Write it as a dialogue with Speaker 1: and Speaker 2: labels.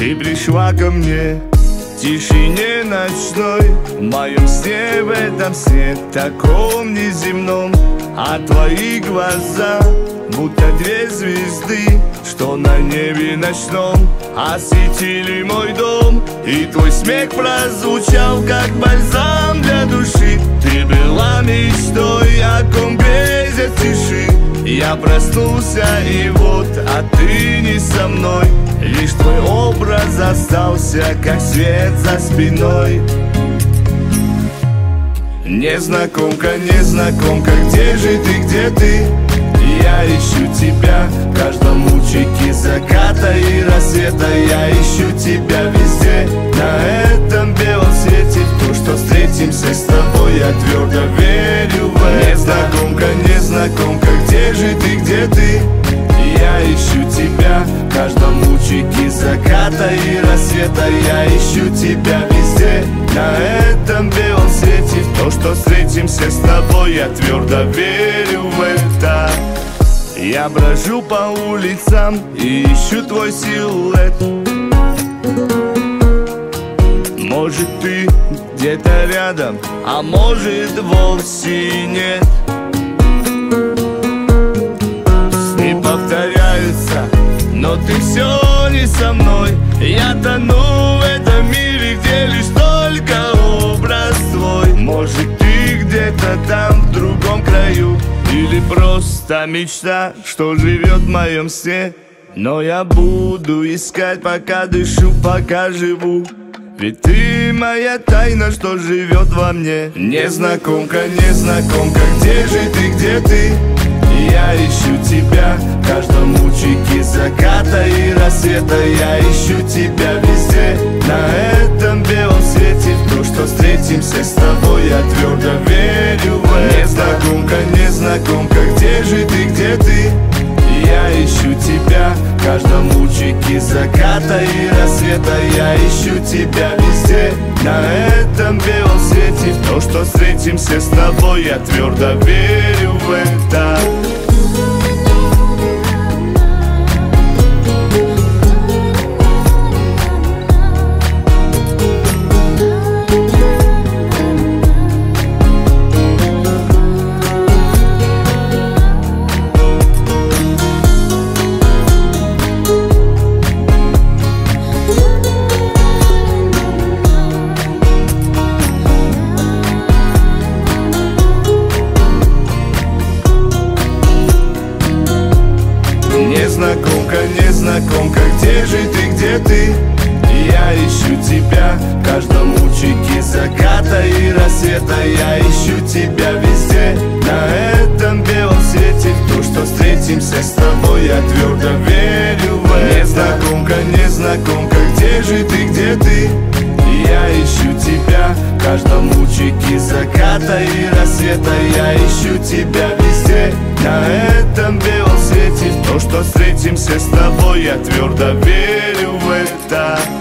Speaker 1: Ты пришла ко мне в тишине ночной, в моем сне, в этом сне таком неземном. А твои глаза, будто две звезды, что на небе ночном осветили мой дом. И твой смех прозвучал, как бальзам для души. Ты была мечтой, о ком грезят тиши. Я проснулся, и вот, а ты не со мной. Лишь твой образ остался, как свет за спиной. Незнакомка, незнакомка, где же ты, где ты? Я ищу тебя в каждом лучике заката и рассвета. Я ищу тебя везде, на этом белом свете. В то, что встретимся с тобой, я твердо верю в это. Незнакомка, незнакомка, где же ты, где ты? Я ищу тебя в каждом лучике заката и рассвета. Я ищу тебя везде, на этом белом свете. В то, что встретимся с тобой, я твердо верю в это. Я брожу по улицам и ищу твой силуэт. Может, ты где-то рядом, а может, вовсе нет. Сны повторяются, но ты все не со мной. Я тону в этом мире, где лишь только образ твой. Может, ты где-то там, в другом краю, или просто мечта, что живет в моем сне. Но я буду искать, пока дышу, пока живу. Ведь ты моя тайна, что живет во мне. Незнакомка, незнакомка, где же ты, где ты? Я ищу тебя в каждом лучике заката и рассвета. Я ищу тебя везде, на этом белом свете. В то, что встретимся с тобой, я твердо верю в это. Незнакомка, незнакомка, где же ты, где ты? Я ищу тебя в каждом лучике заката и рассвета. Я ищу тебя везде, на этом белом свете. В то, что встретимся с тобой, я твердо верю в это. Незнакомка, незнакомка, где же ты, где ты? Я ищу тебя в каждом лучике заката и рассвета. Я ищу тебя везде, на этом белом свете. В то, что встретимся с тобой, я твердо верю в это. Незнакомка, незнакомка, где же ты, где ты? Я ищу тебя в каждом лучике заката и рассвета. Я ищу тебя везде, на этом белом свете. В то, что встретимся с тобой, я твердо верю в это.